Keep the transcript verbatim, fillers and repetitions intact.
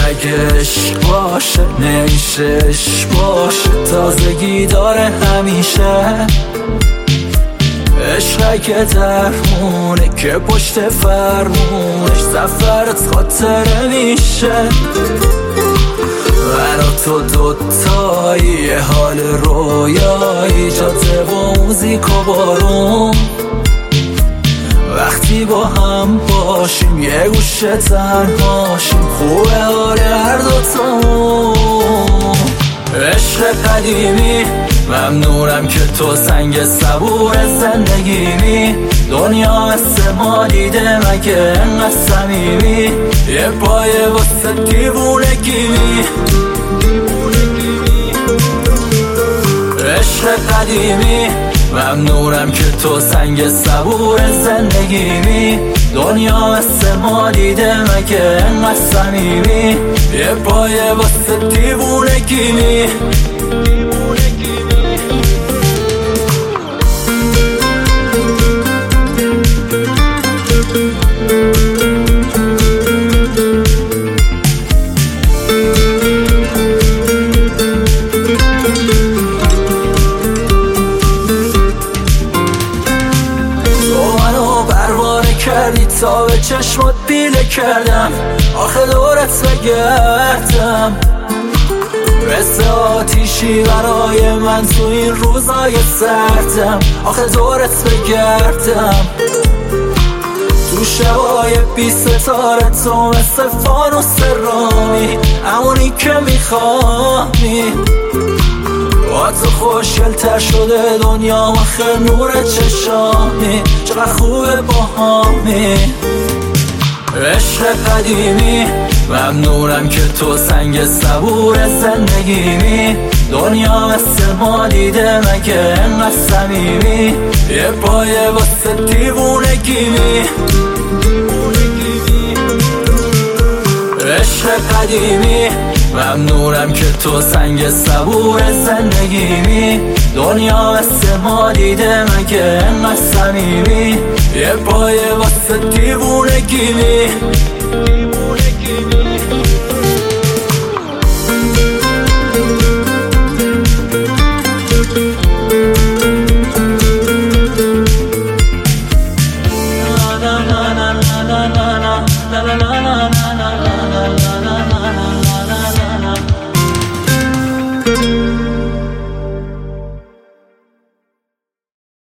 اگه عشق باشه نمیشه عشق باشه، تازگی داره همیشه. عشق اگه درمونه که پشت فرمونش سفرت خاطره میشه. برا تو دوتایی یه حال رویایی، جاده و موزیک و بارون. وقتی با هم باشیم یه گوشه تنهاشیم، خوبه حال هر دوتامون. عشق قدیمی ممنونم که تو سنگ صبور زندگیمی. دنیا مثل ما دیده مگه انقدر صمیمی، یه پایه واسه دیوونگیمی. عشق قدیمی ممنونم که تو سنگ صبور زندگیمی. دنیا مثل ما دیده مگه انقدر صمیمی، یه پایه واسه دیوونگیمی. کردی تا به چشمات بیله کردم، آخه دورت بگردم. مثل آتیشی برای من تو این روزای سردم، آخه دورت بگردم. تو شبای بی ستاره تو مثل فانوس رامی، همونی که میخوامی. با تو خوشگل‌تر شده دنیا، آخه نور چشامی، چقدر خوبه با همی. عشق قدیمی ممنونم که تو سنگ صبور زندگیمی. دنیا مثل ما دیده مگه انقدر صمیمی، یه پایه واسه دیوونگیمی. عشق قدیمی ممنونم که تو سنگ صبور زندگیمی. دنیا مثل ما دیده مگه انقدر صمیمی، یه پایه واسه دیوونگیمی. La la la la la la la la la la la la la la la.